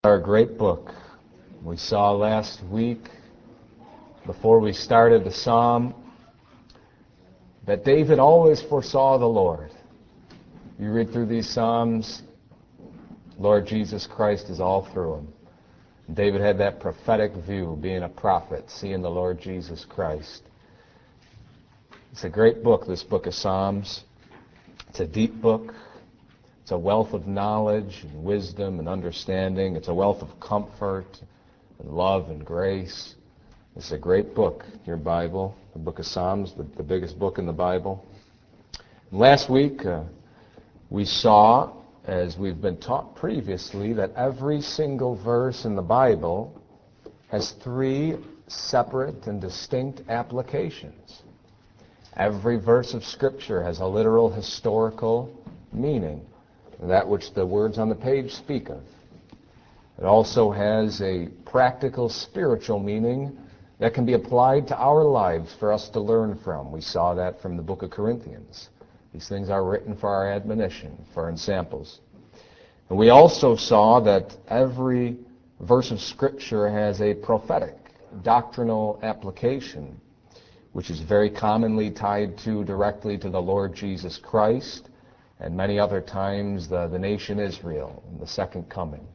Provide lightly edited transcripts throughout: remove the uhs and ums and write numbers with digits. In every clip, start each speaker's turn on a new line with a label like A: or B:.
A: Our great book. We saw last week, before we started the psalm, that David always foresaw the Lord. You read through these psalms, Lord Jesus Christ is all through them. David had that prophetic view, being a prophet, seeing the Lord Jesus Christ. It's a great book, this book of Psalms. It's a deep book. It's a wealth of knowledge and wisdom and understanding. It's a wealth of comfort and love and grace. It's a great book, your Bible, the book of Psalms, the biggest book in the Bible. And last week, we saw, as we've been taught previously, that every single verse in the Bible has three separate and distinct applications. Every verse of Scripture has a literal historical meaning, that which the words on the page speak of. It also has a practical spiritual meaning that can be applied to our lives for us to learn from. We saw that from the book of Corinthians. These things are written for our admonition, for our ensamples. And we also saw that every verse of Scripture has a prophetic, doctrinal application, which is very commonly tied directly to the Lord Jesus Christ, and many other times the nation Israel and the second coming.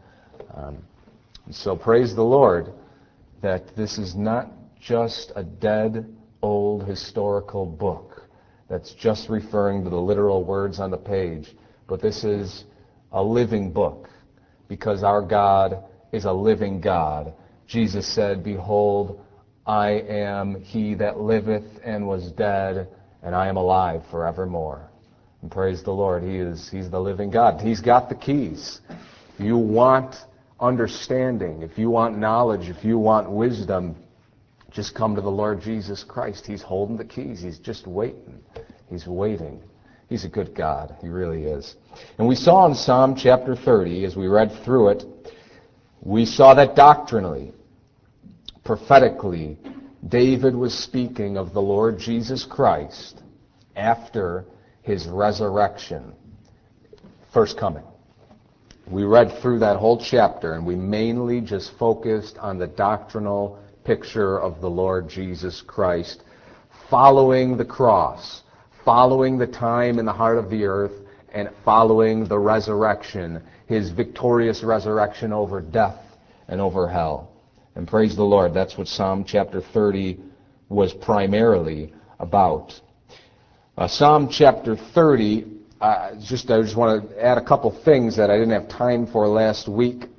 A: So praise the Lord that this is not just a dead, old historical book that's just referring to the literal words on the page, but this is a living book, because our God is a living God. Jesus said, "Behold, I am he that liveth and was dead, and I am alive forevermore." And praise the Lord, He's the living God. He's got the keys. If you want understanding, if you want knowledge, if you want wisdom, just come to the Lord Jesus Christ. He's holding the keys. He's just waiting. He's waiting. He's a good God. He really is. And we saw in Psalm chapter 30, as we read through it, we saw that doctrinally, prophetically, David was speaking of the Lord Jesus Christ after his resurrection, first coming. We read through that whole chapter, and we mainly just focused on the doctrinal picture of the Lord Jesus Christ, following the cross, following the time in the heart of the earth, and following the resurrection, his victorious resurrection over death and over hell. And praise the Lord, that's what Psalm chapter 30 was primarily about. Psalm chapter 30, I just want to add a couple things that I didn't have time for last week.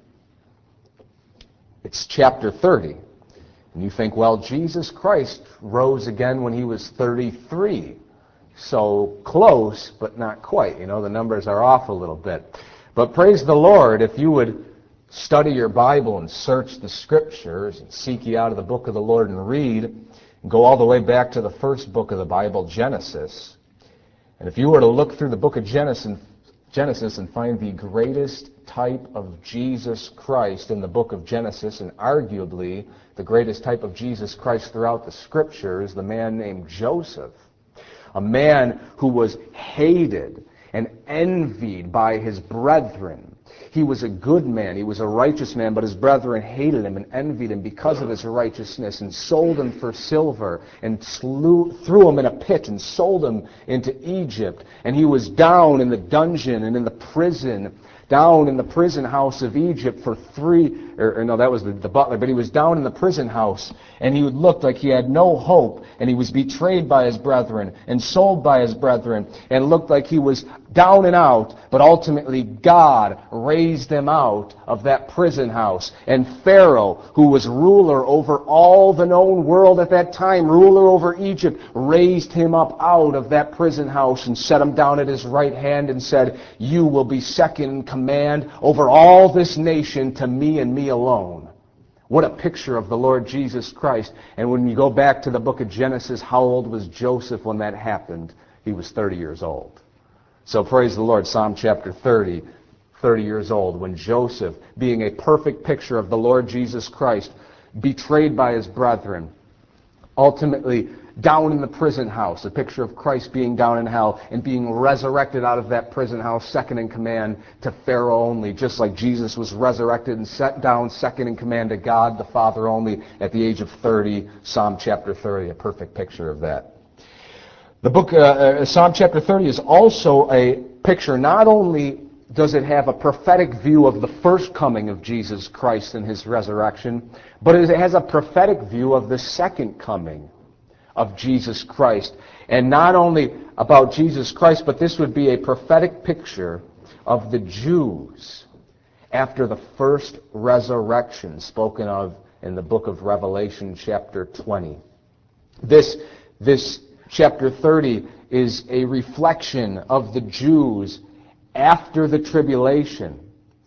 A: It's chapter 30. And you think, well, Jesus Christ rose again when he was 33. So close, but not quite. You know, the numbers are off a little bit. But praise the Lord, if you would study your Bible and search the Scriptures and seek ye out of the book of the Lord and read, and go all the way back to the first book of the Bible, Genesis. And if you were to look through the book of Genesis and find the greatest type of Jesus Christ in the book of Genesis, and arguably the greatest type of Jesus Christ throughout the Scriptures, the man named Joseph, a man who was hated and envied by his brethren. He was a good man, he was a righteous man, but his brethren hated him and envied him because of his righteousness, and sold him for silver, and threw him in a pit and sold him into Egypt. And he was down in the dungeon and in the prison, down in the prison house of Egypt for that was the butler, but he was down in the prison house, and he looked like he had no hope, and he was betrayed by his brethren and sold by his brethren, and looked like he was down and out, but ultimately God raised him out of that prison house. And Pharaoh, who was ruler over all the known world at that time, ruler over Egypt, raised him up out of that prison house and set him down at his right hand and said, "You will be second in command over all this nation to me and me alone." What a picture of the Lord Jesus Christ. And when you go back to the book of Genesis, how old was Joseph when that happened? He was 30 years old. So praise the Lord, Psalm chapter 30, 30 years old, when Joseph, being a perfect picture of the Lord Jesus Christ, betrayed by his brethren, ultimately
B: down in the prison house, a picture of Christ being down in hell and being resurrected out of that prison house, second in command to Pharaoh only, just like Jesus was resurrected and set down second in command to God the Father only at the age of 30, Psalm chapter 30, a perfect picture of that. The book, Psalm chapter 30 is also a picture. Not only does it have a prophetic view of the first coming of Jesus Christ and his resurrection, but it has a prophetic view of the second coming of Jesus Christ. And not only about Jesus Christ, but this would be a prophetic picture of the Jews after the first resurrection spoken of in the book of Revelation chapter 20. This chapter 30 is a reflection of the Jews after the tribulation,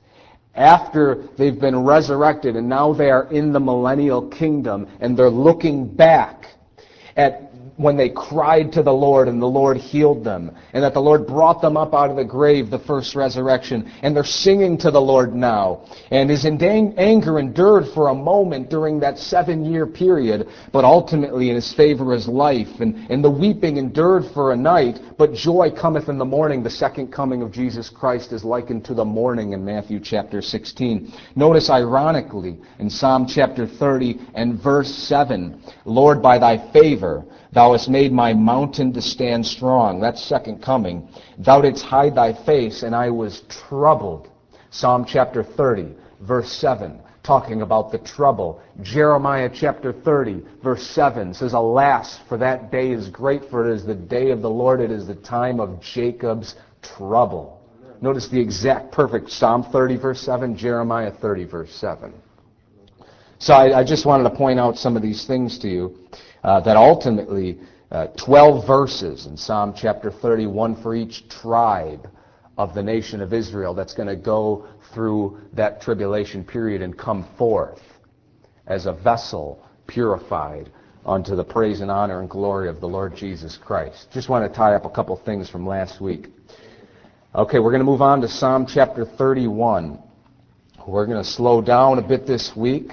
B: after they've been resurrected and now they are in the millennial kingdom, and they're looking back at when they cried to the Lord and the Lord healed them, and that the Lord brought them up out of the grave, the first resurrection, and they're singing to the Lord now. And his anger endured for a moment during that 7-year period, but ultimately in his favor is life. And the weeping endured for a night, but joy cometh in the morning. The second coming of Jesus Christ is likened to the morning in Matthew chapter 16. Notice ironically in Psalm chapter 30 and verse 7, Lord, by thy favor thou hast made my mountain to stand strong. That's second coming. Thou didst hide thy face, and I was troubled. Psalm chapter 30, verse 7, talking about the trouble. Jeremiah chapter 30, verse 7 says, Alas, for that day is great, for it is the day of the Lord. It is the time of Jacob's trouble. Notice the exact perfect Psalm 30, verse 7, Jeremiah 30, verse 7. So I just wanted to point out some of these things to you. That ultimately 12 verses in Psalm chapter 30, one for each tribe of the nation of Israel that's going to go through that tribulation period and come forth as a vessel purified unto the praise and honor and glory of the Lord Jesus Christ. Just want to tie up a couple things from last week. Okay, we're going to move on to Psalm chapter 31. We're going to slow down a bit this week.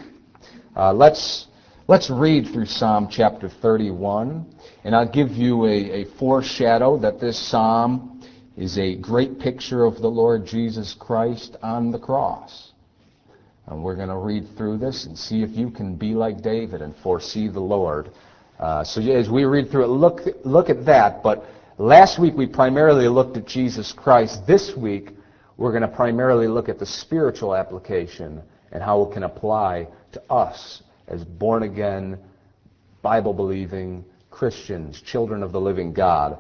B: Let's read through Psalm chapter 31, and I'll give you a foreshadow that this psalm is a great picture of the Lord Jesus Christ on the cross. And we're going to read through this and see if you can be like David and foresee the Lord. So as we read through it, look at that. But last week we primarily looked at Jesus Christ. This week we're going to primarily look at the spiritual application and how it can apply to us as born-again, Bible-believing Christians, children of the living God.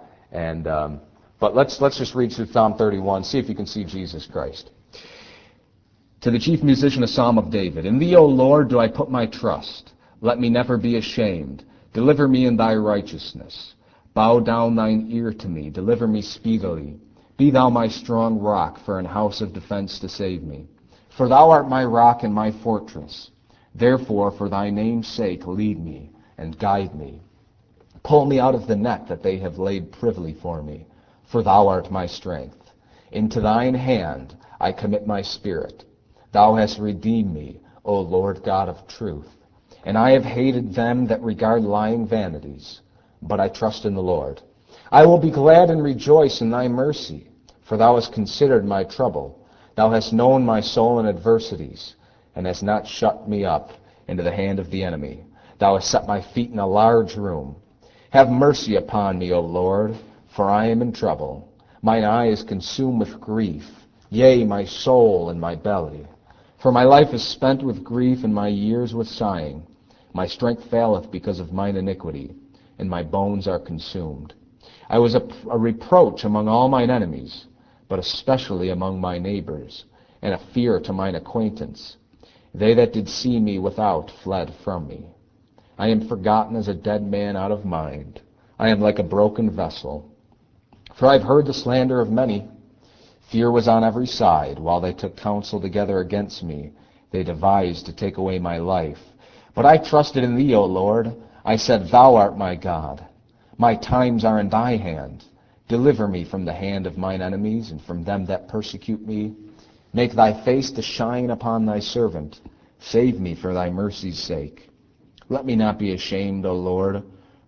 B: But let's just read through Psalm 31, see if you can see Jesus Christ. To the chief musician, a psalm of David. In thee, O Lord, do I put my trust. Let me never be ashamed. Deliver me in thy righteousness. Bow down thine ear to me. Deliver me speedily. Be thou my strong rock, for an house of defense to save me. For thou art my rock and my fortress. Therefore, for thy name's sake, lead me and guide me. Pull me out of the net that they have laid privily for me, for thou art my strength. Into thine hand I commit my spirit. Thou hast redeemed me, O Lord God of truth. And I have hated them that regard lying vanities, but I trust in the Lord. I will be glad and rejoice in thy mercy, for thou hast considered my trouble. Thou hast known my soul in adversities, and hast not shut me up into the hand of the enemy. Thou hast set my feet in a large room. Have mercy upon me, O Lord, for I am in trouble. Mine eye is consumed with grief, yea, my soul and my belly. For my life is spent with grief, and my years with sighing. My strength faileth because of mine iniquity, and my bones are consumed. I was a reproach among all mine enemies, but especially among my neighbors, and a fear to mine acquaintance. They that did see me without fled from me. I am forgotten as a dead man out of mind. I am like a broken vessel. For I have heard the slander of many. Fear was on every side. While they took counsel together against me, they devised to take away my life. But I trusted in thee, O Lord. I said, Thou art my God. My times are in thy hand. Deliver me from the hand of mine enemies, and from them that persecute me. Make thy face to shine upon thy servant. Save me for thy mercy's sake. Let me not be ashamed, O Lord,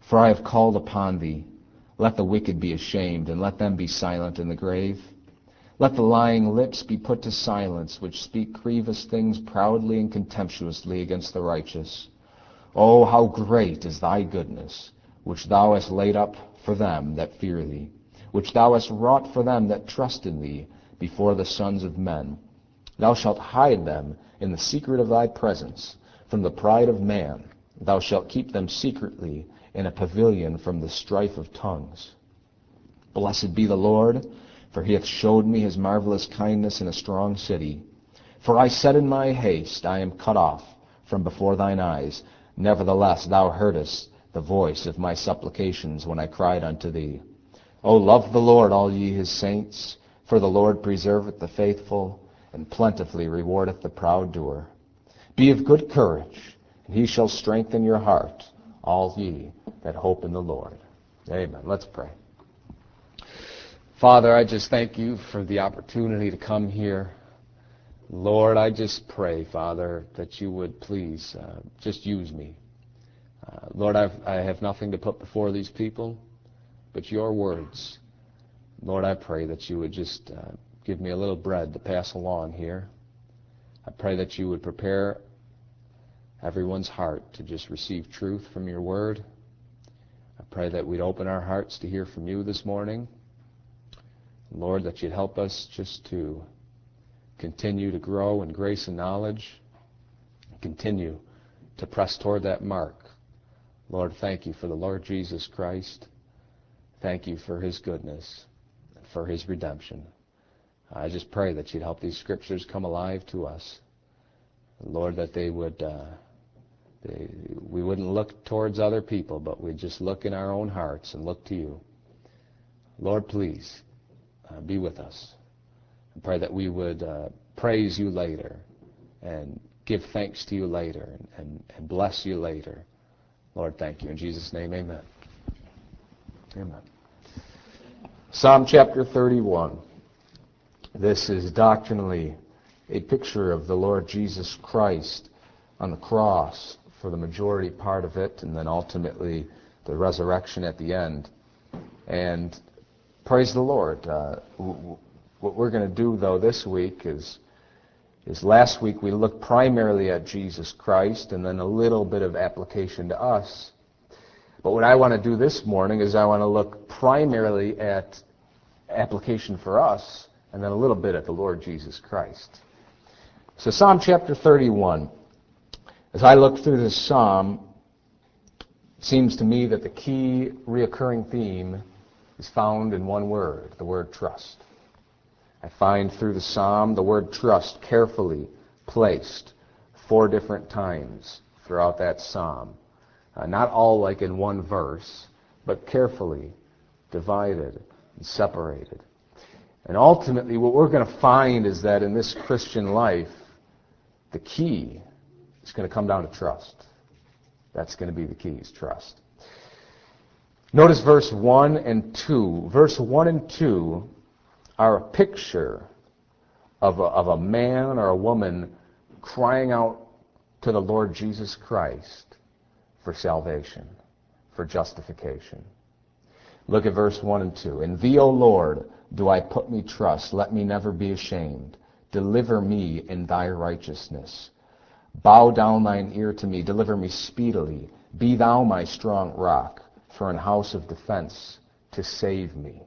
B: For I have called upon thee. Let the wicked be ashamed, and let them be silent in the grave. Let the lying lips be put to silence, which speak grievous things proudly and contemptuously against the righteous. O how great is thy goodness, which thou hast laid up for them that fear thee, which thou hast wrought for them that trust in thee before the sons of men. Thou shalt hide them in the secret of thy presence from the pride of man. Thou shalt keep them secretly in a pavilion from the strife of tongues. Blessed be the Lord, for he hath showed me his marvelous kindness in a strong city. For I said in my haste, I am cut off from before thine eyes. Nevertheless thou heardest the voice of my supplications when I cried unto thee. O love the Lord, all ye his saints, for the Lord preserveth the faithful, and plentifully rewardeth the proud doer. Be of good courage, and he shall strengthen your heart, all ye that hope in the Lord. Amen. Let's pray. Father, I just thank you for the opportunity to come here. Lord, I just pray, Father, that you would please just use me. Lord, I have nothing to put before these people but your words. Lord, I pray that you would just give me a little bread to pass along here. I pray that you would prepare everyone's heart to just receive truth from your word. I pray that we'd open our hearts to hear from you this morning. Lord, that you'd help us just to continue to grow in grace and knowledge, continue to press toward that mark. Lord, thank you for the Lord Jesus Christ. Thank you for his goodness, for his redemption. I just pray that you'd help these scriptures come alive to us. Lord, that they would, we wouldn't look towards other people, but we'd just look in our own hearts and look to you. Lord, please be with us. I pray that we would praise you later and give thanks to you later and bless you later. Lord, thank you. In Jesus' name, amen. Amen. Psalm chapter 31. This is doctrinally a picture of the Lord Jesus Christ on the cross for the majority part of it, and then ultimately the resurrection at the end. And praise the Lord. What we're going to do, though, this week is last week we looked primarily at Jesus Christ and then a little bit of application to us. But what I want to do this morning is I want to look primarily at application for us and then a little bit at the Lord Jesus Christ. So Psalm chapter 31. As I look through this psalm, it seems to me that the key reoccurring theme is found in one word, the word trust. I find through the psalm the word trust carefully placed 4 different times throughout that psalm. Not all like in one verse, but carefully divided and separated. And ultimately what we're going to find is that in this Christian life, the key is going to come down to trust. That's going to be the key, is trust. Notice verse 1 and 2. Verse 1 and 2 are a picture of a man or a woman crying out to the Lord Jesus Christ for salvation, for justification. Look at verse 1 and 2. In thee, O Lord, do I put me trust. Let me never be ashamed. Deliver me in thy righteousness. Bow down thine ear to me. Deliver me speedily. Be thou my strong rock, for an house of defense to save me.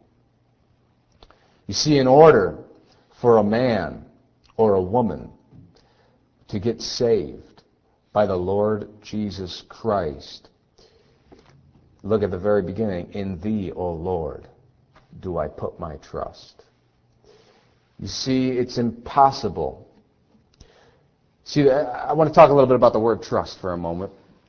B: You see, in order for a man or a woman to get saved by the Lord Jesus Christ, look at the very beginning. In thee, O Lord, do I put my trust. You see, it's impossible. See, I want to talk a little bit about the word trust for a moment.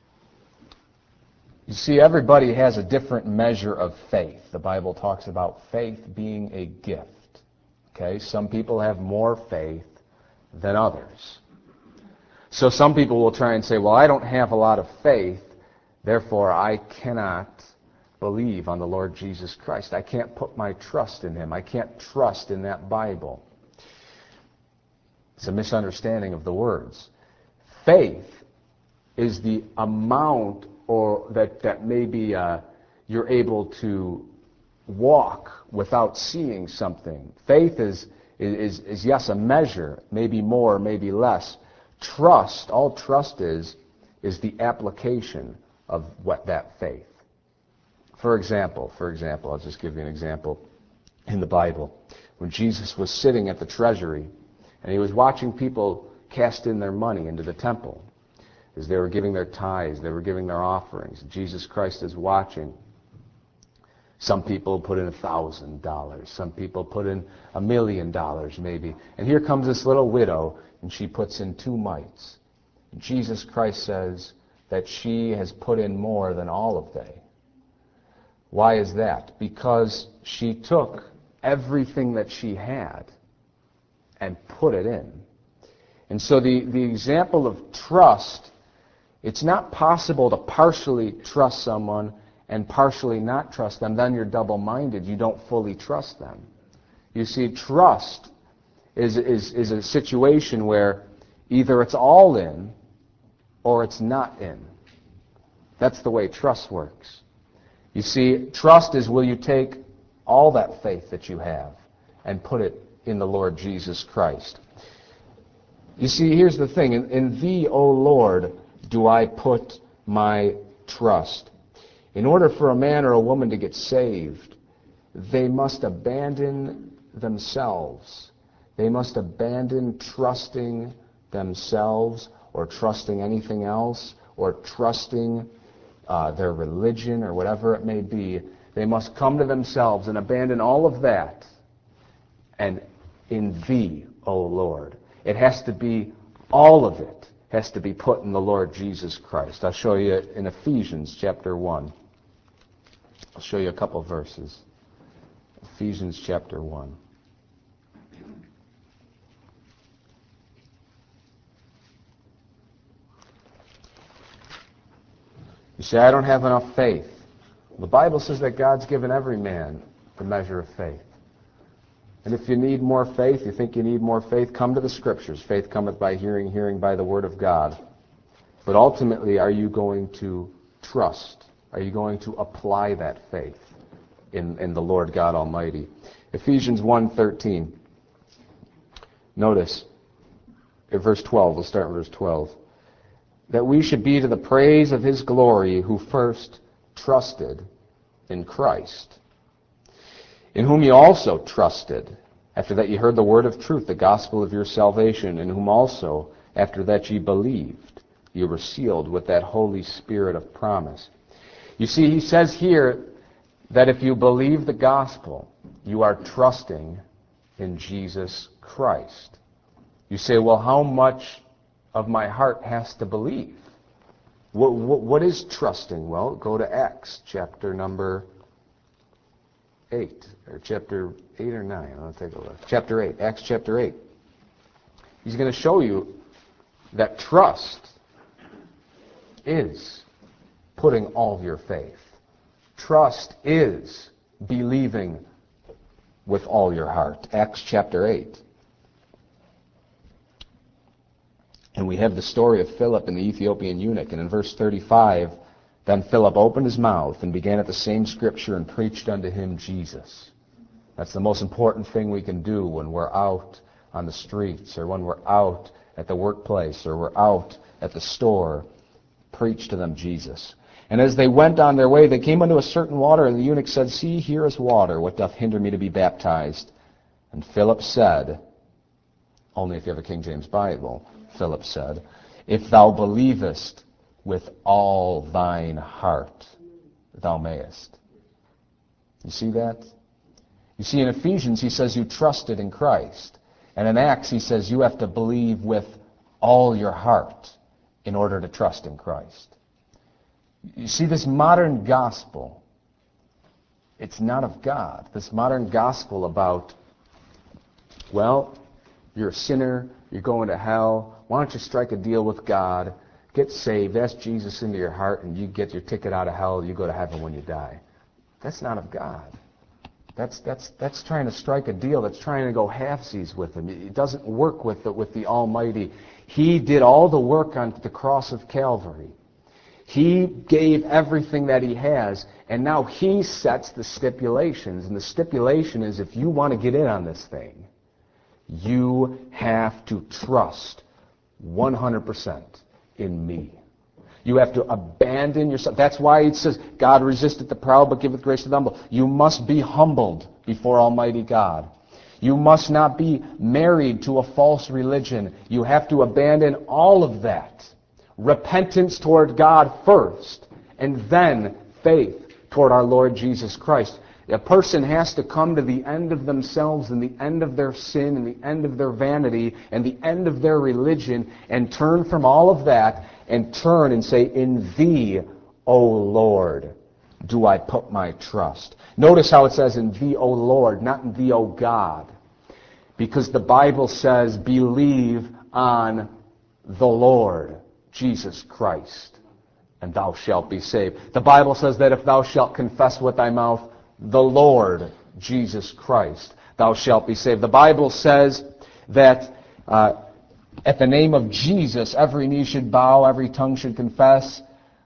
B: You see, everybody has a different measure of faith. The Bible talks about faith being a gift. Okay, some people have more faith than others. So some people will try and say, well, I don't have a lot of faith, therefore I cannot believe on the Lord Jesus Christ. I can't put my trust in him. I can't trust in that Bible. It's a misunderstanding of the words. Faith is the amount or that maybe you're able to walk without seeing something. Faith is yes, a measure, maybe more, maybe less. Trust, all trust is the application of what that faith. For example, I'll just give you an example in the Bible. When Jesus was sitting at the treasury and he was watching people cast in their money into the temple, as they were giving their tithes, they were giving their offerings. Jesus Christ is watching. Some people put in $1,000. Some people put in $1 million maybe. And here comes this little widow, and she puts in 2 mites. Jesus Christ says that she has put in more than all of they. Why is that? Because she took everything that she had and put it in. And so the example of trust, it's not possible to partially trust someone and partially not trust them. Then you're double-minded. You don't fully trust them. You see, trust is a situation where either it's all in or it's not in. That's the way trust works. You see, trust is, will you take all that faith that you have and put it in the Lord Jesus Christ? You see, here's the thing. In Thee, O Lord, do I put my trust. In order for a man or a woman to get saved, they must abandon themselves. They must abandon trusting themselves or trusting anything else or trusting their religion or whatever it may be. They must come to themselves and abandon all of that. And in Thee, O Lord. It has to be, all of it has to be put in the Lord Jesus Christ. I'll show you in Ephesians chapter 1. I'll show you a couple verses. Ephesians chapter 1. You say, I don't have enough faith. The Bible says that God's given every man the measure of faith. And if you need more faith, you think you need more faith, come to the Scriptures. Faith cometh by hearing, hearing by the Word of God. But ultimately, are you going to trust? Are you going to apply that faith in the Lord God Almighty? Ephesians 1:13. Notice, in verse 12, we'll start in verse 12. That we should be to the praise of His glory, who first trusted in Christ, in whom ye also trusted, after that ye heard the word of truth, the gospel of your salvation, in whom also, after that ye believed, ye were sealed with that Holy Spirit of promise. You see, he says here that if you believe the gospel, you are trusting in Jesus Christ. You say, well, how much of my heart has to believe? What is trusting? Well, go to Acts chapter number 8, or chapter 8 or 9. I'll take a look. Chapter 8, Acts chapter 8. He's going to show you that trust is putting all of your faith. Trust is believing with all your heart. Acts chapter 8. And we have the story of Philip and the Ethiopian eunuch. And in verse 35, then Philip opened his mouth and began at the same scripture and preached unto him Jesus. That's the most important thing we can do when we're out on the streets or when we're out at the workplace or we're out at the store. Preach to them Jesus. And as they went on their way, they came unto a certain water, and the eunuch said, See, here is water. What doth hinder me to be baptized? And Philip said, only if you have a King James Bible, Philip said, If thou believest with all thine heart, thou mayest. You see that? You see, in Ephesians, he says you trusted in Christ. And in Acts, he says you have to believe with all your heart in order to trust in Christ. You see, this modern gospel, it's not of God. This modern gospel about, well, you're a sinner, you're going to hell, why don't you strike a deal with God, get saved, ask Jesus into your heart, and you get your ticket out of hell, you go to heaven when you die. That's not of God. That's trying to strike a deal. That's trying to go halfsies with Him. It doesn't work with the Almighty. He did all the work on the cross of Calvary. He gave everything that he has, and now he sets the stipulations. And the stipulation is, if you want to get in on this thing, you have to trust 100% in me. You have to abandon yourself. That's why it says, God resisteth the proud, but giveth grace to the humble. You must be humbled before Almighty God. You must not be married to a false religion. You have to abandon all of that. Repentance toward God first, and then faith toward our Lord Jesus Christ. A person has to come to the end of themselves and the end of their sin and the end of their vanity and the end of their religion and turn from all of that and turn and say, in thee, O Lord, do I put my trust. Notice how it says in thee, O Lord, not in thee, O God. Because the Bible says, believe on the Lord Jesus Christ, and thou shalt be saved. The Bible says that if thou shalt confess with thy mouth the Lord Jesus Christ, thou shalt be saved. The Bible says that at the name of Jesus, every knee should bow, every tongue should confess.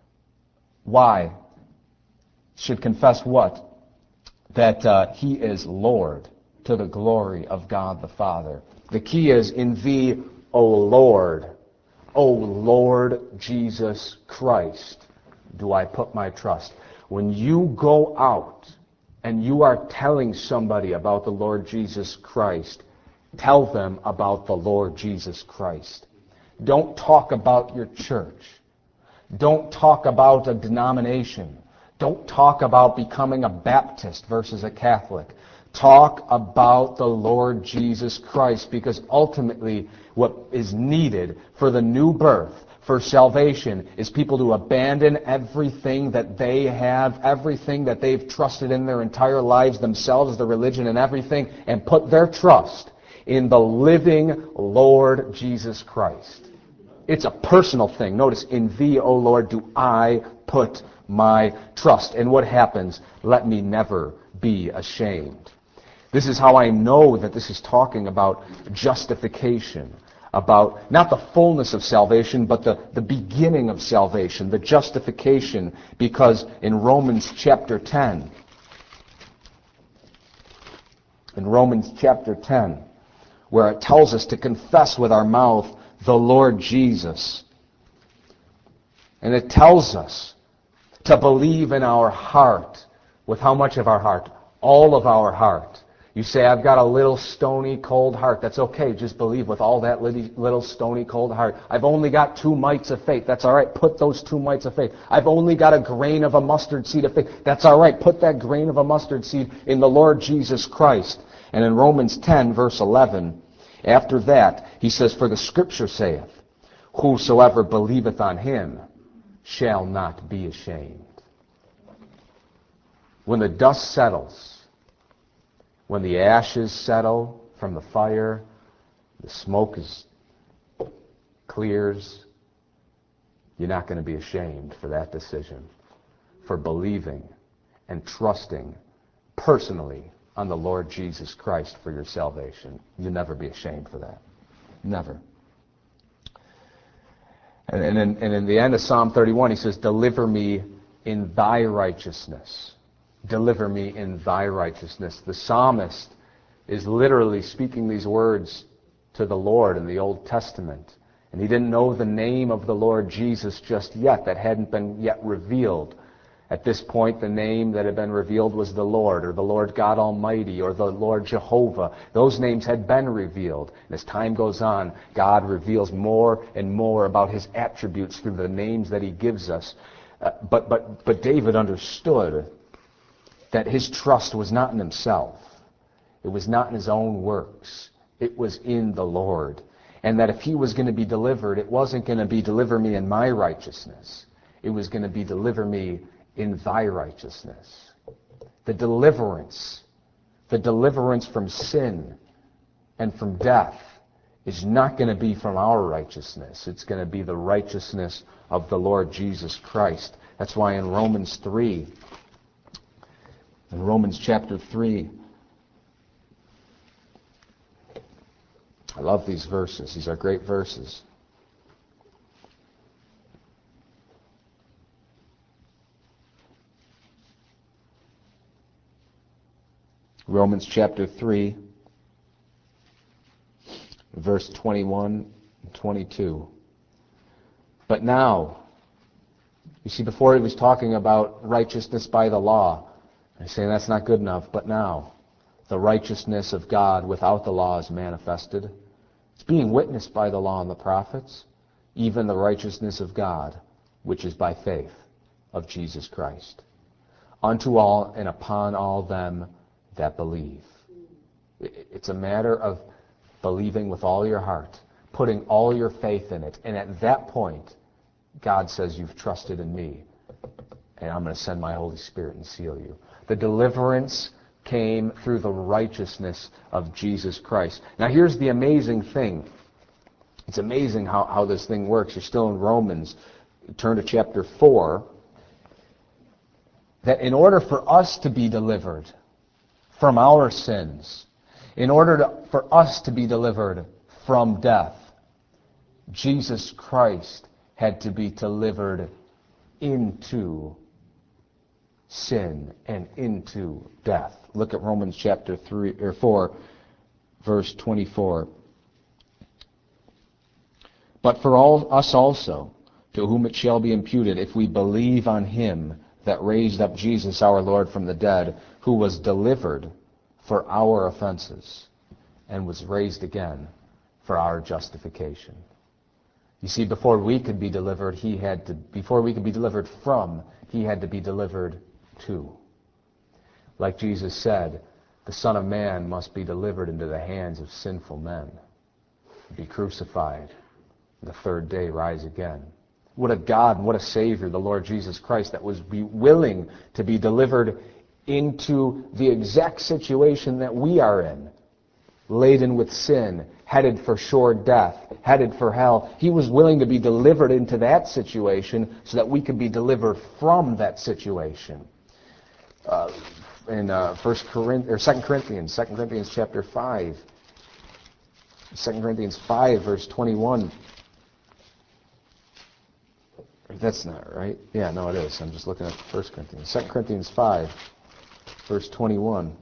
B: Why? Should confess what? That he is Lord, to the glory of God the Father. The key is, in thee, O Lord, O Lord Jesus Christ, do I put my trust. When you go out and you are telling somebody about the Lord Jesus Christ, tell them about the Lord Jesus Christ. Don't talk about your church. Don't talk about a denomination. Don't talk about becoming a Baptist versus a Catholic. Talk about the Lord Jesus Christ, because ultimately what is needed for the new birth, for salvation, is people to abandon everything that they have, everything that they've trusted in their entire lives, themselves, the religion and everything, and put their trust in the living Lord Jesus Christ. It's a personal thing. Notice, in thee, O Lord, do I put my trust. And what happens? Let me never be ashamed. This is how I know that this is talking about justification, about not the fullness of salvation, but the beginning of salvation, the justification, because in Romans chapter 10, where it tells us to confess with our mouth the Lord Jesus, and it tells us to believe in our heart. With how much of our heart? All of our heart. You say, I've got a little stony, cold heart. That's okay. Just believe with all that little stony, cold heart. I've only got 2 mites of faith. That's all right. Put those 2 mites of faith. I've only got a grain of a mustard seed of faith. That's all right. Put that grain of a mustard seed in the Lord Jesus Christ. And in Romans 10, verse 11, after that, he says, for the Scripture saith, whosoever believeth on him shall not be ashamed. When the dust settles, when the ashes settle from the fire, the smoke clears, you're not going to be ashamed for that decision, for believing and trusting personally on the Lord Jesus Christ for your salvation. You'll never be ashamed for that. Never. And in the end of Psalm 31, he says, deliver me in thy righteousness. Deliver me in thy righteousness. The psalmist is literally speaking these words to the Lord in the Old Testament. And he didn't know the name of the Lord Jesus just yet. That hadn't been yet revealed. At this point, the name that had been revealed was the Lord, or the Lord God Almighty, or the Lord Jehovah. Those names had been revealed. And as time goes on, God reveals more and more about his attributes through the names that he gives us. But David understood that his trust was not in himself. It was not in his own works. It was in the Lord. And that if he was going to be delivered, it wasn't going to be deliver me in my righteousness. It was going to be deliver me in thy righteousness. The deliverance from sin and from death is not going to be from our righteousness. It's going to be the righteousness of the Lord Jesus Christ. That's why in Romans chapter 3, I love these verses. These are great verses. Romans chapter 3, verse 21 and 22. But now, you see, before he was talking about righteousness by the law. He's saying that's not good enough. But now, the righteousness of God without the law is manifested. It's being witnessed by the law and the prophets, even the righteousness of God, which is by faith of Jesus Christ, unto all and upon all them that believe. It's a matter of believing with all your heart, putting all your faith in it. And at that point, God says, you've trusted in me, and I'm going to send my Holy Spirit and seal you. The deliverance came through the righteousness of Jesus Christ. Now here's the amazing thing. It's amazing how this thing works. You're still in Romans. Turn to chapter 4. That in order for us to be delivered from our sins, in order for us to be delivered from death, Jesus Christ had to be delivered into sin and into death. Look at Romans chapter 4, verse 24. But for us also, to whom it shall be imputed, if we believe on him that raised up Jesus our Lord from the dead, who was delivered for our offenses and was raised again for our justification. You see, before we could be delivered, before we could be delivered from, he had to be delivered to. Like Jesus said, the Son of Man must be delivered into the hands of sinful men, be crucified, the third day rise again. What a God and what a Savior, the Lord Jesus Christ, that was willing to be delivered into the exact situation that we are in, laden with sin, headed for sure death, headed for hell. He was willing to be delivered into that situation so that we could be delivered from that situation. In 2 Corinthians chapter 5, 2 Corinthians 5, verse 21. That's not right. Yeah, no, it is. I'm just looking at 1 Corinthians. 2 Corinthians 5, verse 21.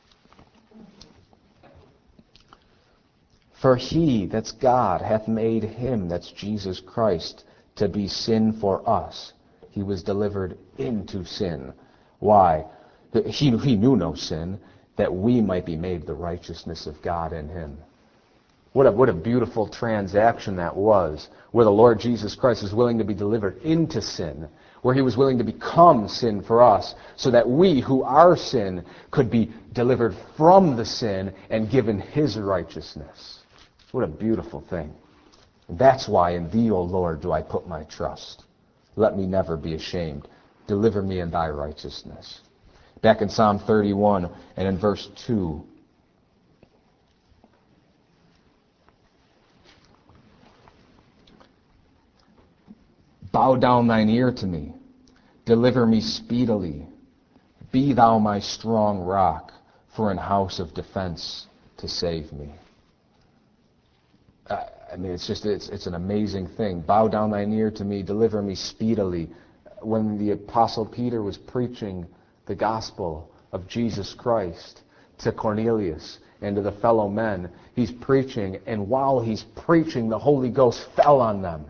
B: For he, that's God, hath made him, that's Jesus Christ, to be sin for us. He was delivered into sin. Why? He knew no sin, that we might be made the righteousness of God in him. What a beautiful transaction that was, where the Lord Jesus Christ was willing to be delivered into sin, where he was willing to become sin for us, so that we, who are sin, could be delivered from the sin and given his righteousness. What a beautiful thing. That's why in thee, O Lord, do I put my trust. Let me never be ashamed. Deliver me in thy righteousness. Back in Psalm 31 and in verse 2. Bow down thine ear to me. Deliver me speedily. Be thou my strong rock, for an house of defense to save me. It's an amazing thing. Bow down thine ear to me, deliver me speedily. When the Apostle Peter was preaching the gospel of Jesus Christ to Cornelius and to the fellow men, he's preaching, and while he's preaching, the Holy Ghost fell on them.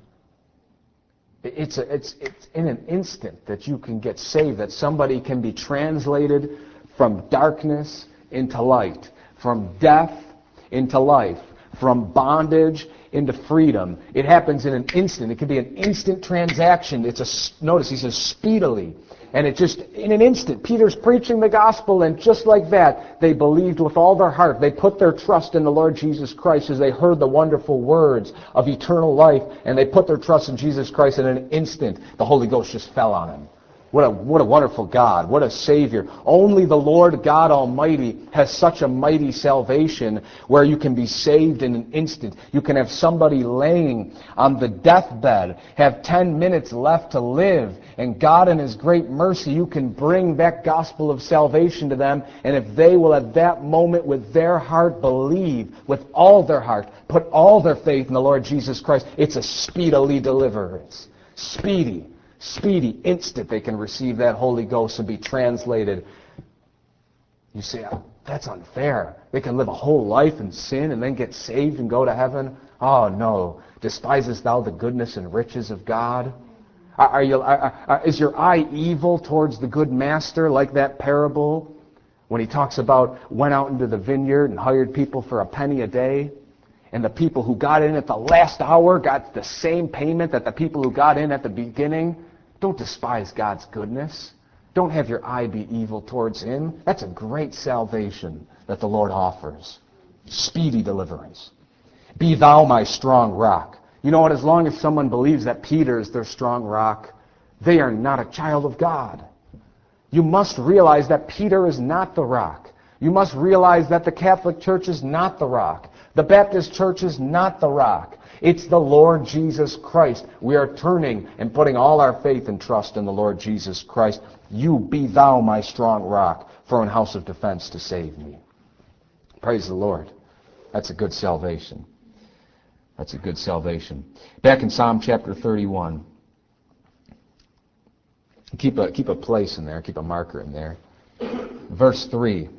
B: It's in an instant that you can get saved, that somebody can be translated from darkness into light, from death into life, from bondage into freedom. It happens in an instant. It can be an instant transaction. Notice he says speedily. And it just, in an instant, Peter's preaching the gospel, and just like that, they believed with all their heart. They put their trust in the Lord Jesus Christ as they heard the wonderful words of eternal life, and they put their trust in Jesus Christ, and in an instant, the Holy Ghost just fell on them. What a wonderful God. What a Savior. Only the Lord God Almighty has such a mighty salvation where you can be saved in an instant. You can have somebody laying on the deathbed, have 10 minutes left to live, and God in his great mercy, you can bring that gospel of salvation to them, and if they will at that moment with their heart believe with all their heart, put all their faith in the Lord Jesus Christ, it's a speedily deliverance. Speedy, instant they can receive that Holy Ghost and be translated
C: You say, that's unfair. They can live a whole life in sin and then get saved and go to heaven. Oh, no. Despisest thou the goodness and riches of God? Is your eye evil towards the good master, like that parable when he talks about went out into the vineyard and hired people for a penny a day? And the people who got in at the last hour got the same payment that the people who got in at the beginning? Don't despise God's goodness. Don't have your eye be evil towards him. That's a great salvation that the Lord offers. Speedy deliverance. Be thou my strong rock. You know what? As long as someone believes that Peter is their strong rock, they are not a child of God. You must realize that Peter is not the rock. You must realize that the Catholic Church is not the rock. The Baptist Church is not the rock. It's the Lord Jesus Christ. We are turning and putting all our faith and trust in the Lord Jesus Christ. You be thou my strong rock for an house of defense to save me. Praise the Lord. That's a good salvation. That's a good salvation. Back in Psalm chapter 31. Keep a place in there. Keep a marker in there. Verse 3.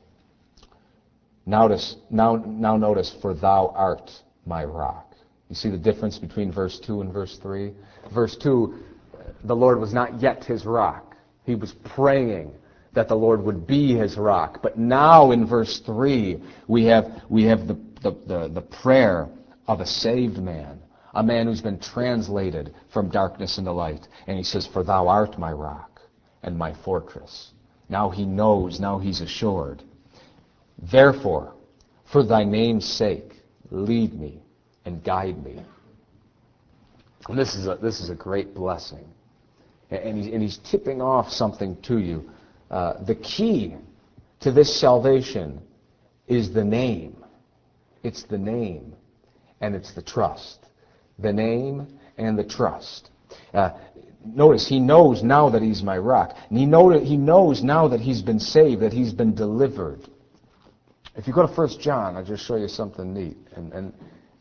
C: Notice, for thou art my rock. You see the difference between verse 2 and verse 3? Verse 2, the Lord was not yet his rock. He was praying that the Lord would be his rock. But now in verse 3, we have the prayer of a saved man, a man who's been translated from darkness into light. And he says, for thou art my rock and my fortress. Now he knows, now he's assured. Therefore, for thy name's sake, lead me and guide me. And this is a great blessing. And he's tipping off something to you. The key to this salvation is the name. It's the name, and it's the trust. The name and the trust. Notice, he knows now that he's my rock. And he knows now that he's been saved, that he's been delivered. If you go to 1 John, I'll just show you something neat. And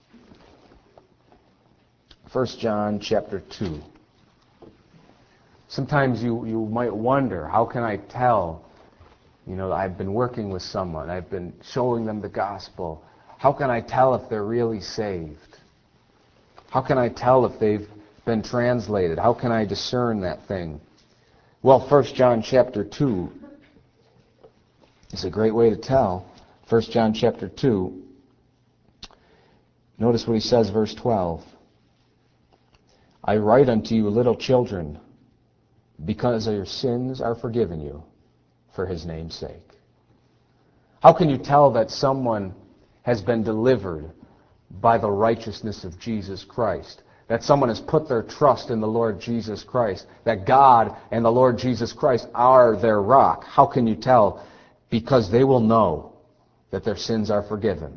C: 1 John chapter 2. Sometimes you might wonder, how can I tell? I've been working with someone. I've been showing them the gospel. How can I tell if they're really saved? How can I tell if they've been translated? How can I discern that thing? Well, 1 John chapter 2 is a great way to tell. 1 John chapter 2, notice what he says, verse 12. I write unto you, little children, because your sins are forgiven you for his name's sake. How can you tell that someone has been delivered by the righteousness of Jesus Christ? That someone has put their trust in the Lord Jesus Christ? That God and the Lord Jesus Christ are their rock? How can you tell? Because they will know that their sins are forgiven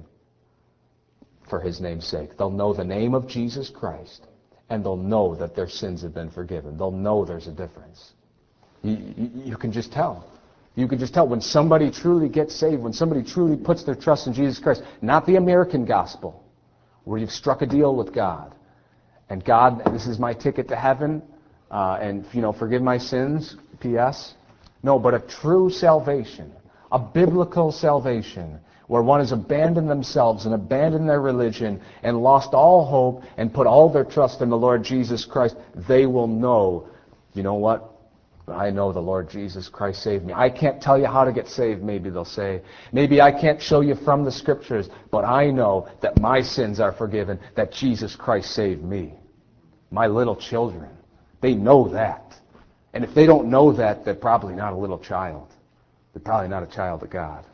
C: for his name's sake. They'll know the name of Jesus Christ, and they'll know that their sins have been forgiven. They'll know there's a difference. You can just tell. You can just tell when somebody truly gets saved, when somebody truly puts their trust in Jesus Christ. Not the American gospel, where you've struck a deal with God. And God, this is my ticket to heaven, and forgive my sins, P.S. No, but a true salvation, a biblical salvation, where one has abandoned themselves and abandoned their religion and lost all hope and put all their trust in the Lord Jesus Christ. They will know, you know what? I know the Lord Jesus Christ saved me. I can't tell you how to get saved, maybe they'll say. Maybe I can't show you from the Scriptures, but I know that my sins are forgiven, that Jesus Christ saved me. My little children, they know that. And if they don't know that, they're probably not a little child. They're probably not a child of God.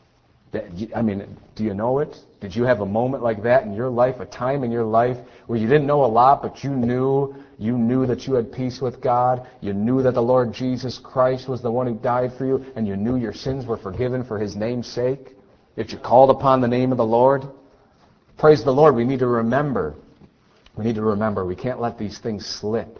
C: I mean, do you know it? Did you have a moment like that in your life, a time in your life where you didn't know a lot, but you knew that you had peace with God, you knew that the Lord Jesus Christ was the one who died for you, and you knew your sins were forgiven for his name's sake? If you called upon the name of the Lord? Praise the Lord. We need to remember. We can't let these things slip.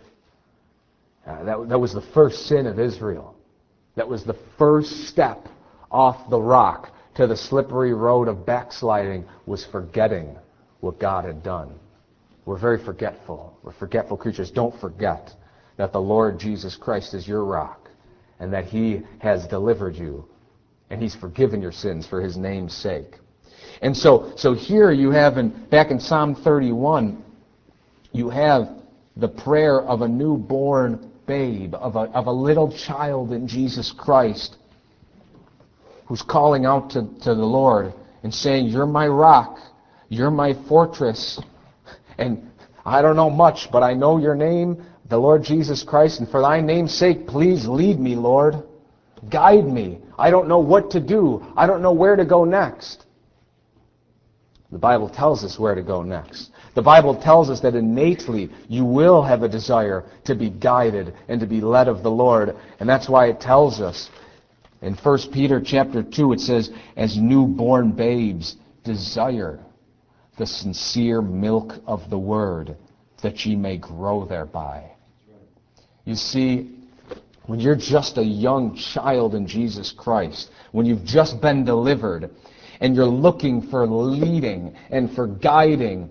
C: That was the first sin of Israel. That was the first step off the rock to the slippery road of backsliding, was forgetting what God had done. We're very forgetful. We're forgetful creatures. Don't forget that the Lord Jesus Christ is your rock and that he has delivered you And He's forgiven your sins for His name's sake. And so here you have, back in Psalm 31, you have the prayer of a newborn babe, of a little child in Jesus Christ, who's calling out to the Lord and saying, "You're my rock, you're my fortress, and I don't know much, but I know your name, the Lord Jesus Christ, and for thy name's sake, please lead me, Lord. Guide me. I don't know what to do. I don't know where to go next." The Bible tells us where to go next. The Bible tells us that innately you will have a desire to be guided and to be led of the Lord. And that's why it tells us in 1 Peter chapter 2, it says, "As newborn babes desire the sincere milk of the word, that ye may grow thereby." You see, when you're just a young child in Jesus Christ, when you've just been delivered, and you're looking for leading and for guiding,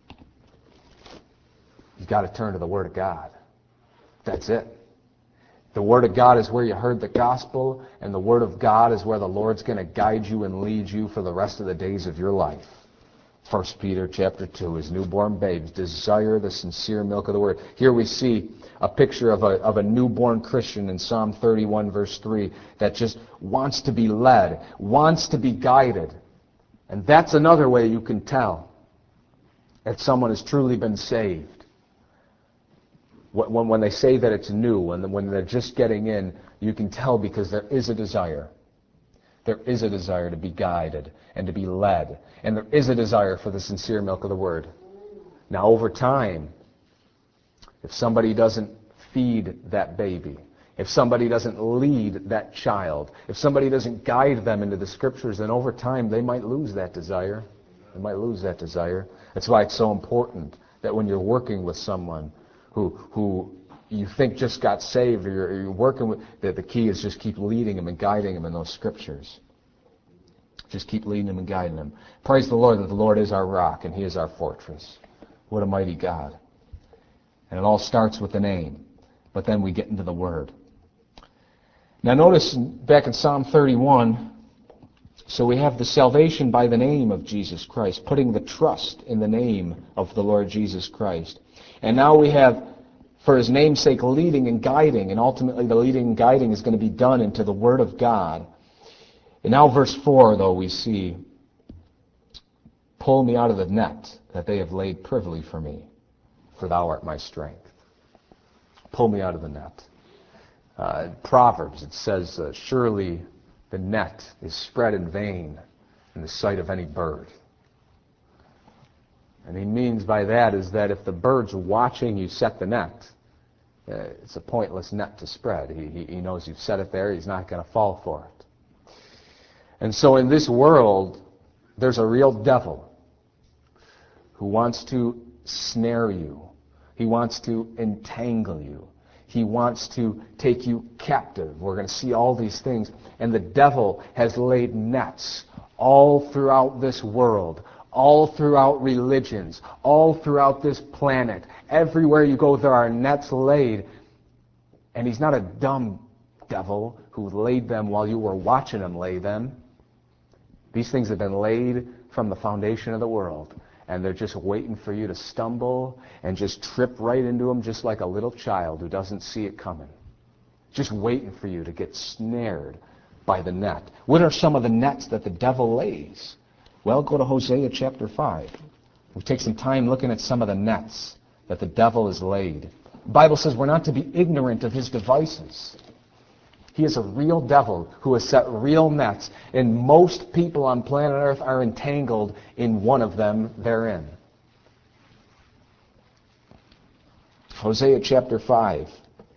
C: you've got to turn to the Word of God. That's it. The Word of God is where you heard the gospel, and the Word of God is where the Lord's going to guide you and lead you for the rest of the days of your life. 1 Peter chapter 2, "As newborn babes desire the sincere milk of the Word." Here we see a picture of a newborn Christian in Psalm 31, verse 3, that just wants to be led, wants to be guided. And that's another way you can tell that someone has truly been saved. When they say that it's new, when they're just getting in, you can tell because there is a desire. There is a desire to be guided and to be led. And there is a desire for the sincere milk of the Word. Now, over time, if somebody doesn't feed that baby, if somebody doesn't lead that child, if somebody doesn't guide them into the Scriptures, then over time they might lose that desire. They might lose that desire. That's why it's so important that when you're working with someone who you think just got saved, or you're working with, that the key is just keep leading them and guiding them in those Scriptures. Just keep leading them and guiding them. Praise the Lord that the Lord is our rock and He is our fortress. What a mighty God. And it all starts with the name, but then we get into the Word. Now notice back in Psalm 31, so we have the salvation by the name of Jesus Christ, putting the trust in the name of the Lord Jesus Christ. And now we have, for His name's sake, leading and guiding, and ultimately the leading and guiding is going to be done into the Word of God. And now verse 4, though, we see, "Pull me out of the net that they have laid privily for me, for thou art my strength." Pull me out of the net. In Proverbs, it says, "Surely the net is spread in vain in the sight of any bird." And he means by that is that if the bird's watching you set the net, it's a pointless net to spread. He knows you've set it there. He's not going to fall for it. And so in this world, there's a real devil who wants to snare you. He wants to entangle you. He wants to take you captive. We're going to see all these things. And the devil has laid nets all throughout this world, all throughout religions, all throughout this planet. Everywhere you go, there are nets laid. And he's not a dumb devil who laid them while you were watching him lay them. These things have been laid from the foundation of the world. And they're just waiting for you to stumble and just trip right into them, just like a little child who doesn't see it coming. Just waiting for you to get snared by the net. What are some of the nets that the devil lays? Well, go to Hosea chapter 5. We'll take some time looking at some of the nets that the devil has laid. The Bible says we're not to be ignorant of his devices. He is a real devil who has set real nets, and most people on planet Earth are entangled in one of them therein. Hosea chapter 5.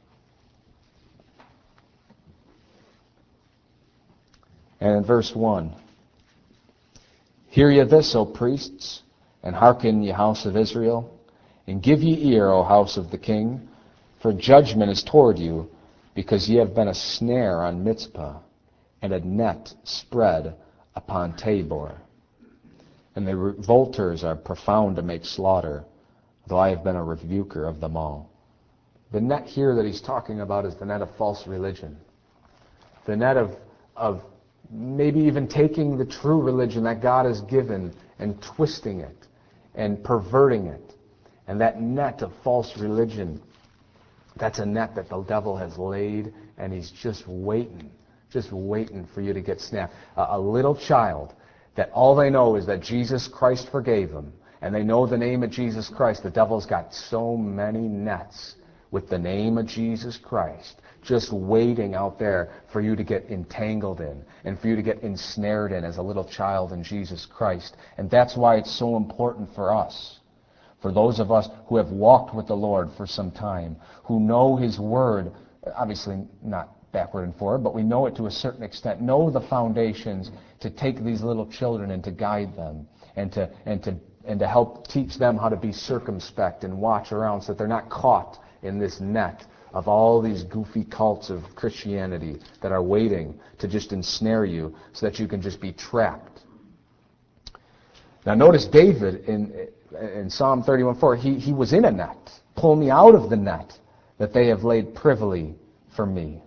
C: And in verse 1. "Hear ye this, O priests, and hearken, ye house of Israel, and give ye ear, O house of the king, for judgment is toward you, because ye have been a snare on Mizpah, and a net spread upon Tabor. And the revolters are profound to make slaughter, though I have been a rebuker of them all." The net here that he's talking about is the net of false religion. The net of maybe even taking the true religion that God has given and twisting it and perverting it. And that net of false religion, that's a net that the devil has laid, and he's just waiting for you to get snapped. A little child that all they know is that Jesus Christ forgave them, and they know the name of Jesus Christ. The devil's got so many nets with the name of Jesus Christ just waiting out there for you to get entangled in and for you to get ensnared in as a little child in Jesus Christ. And that's why it's so important for us, for those of us who have walked with the Lord for some time, who know His Word, obviously not backward and forward, but we know it to a certain extent, know the foundations to take these little children and to guide them and to help teach them how to be circumspect and watch around so that they're not caught in this net of all these goofy cults of Christianity that are waiting to just ensnare you so that you can just be trapped. Now notice David in Psalm 31:4, he was in a net. Pull me out of the net that they have laid privily for me.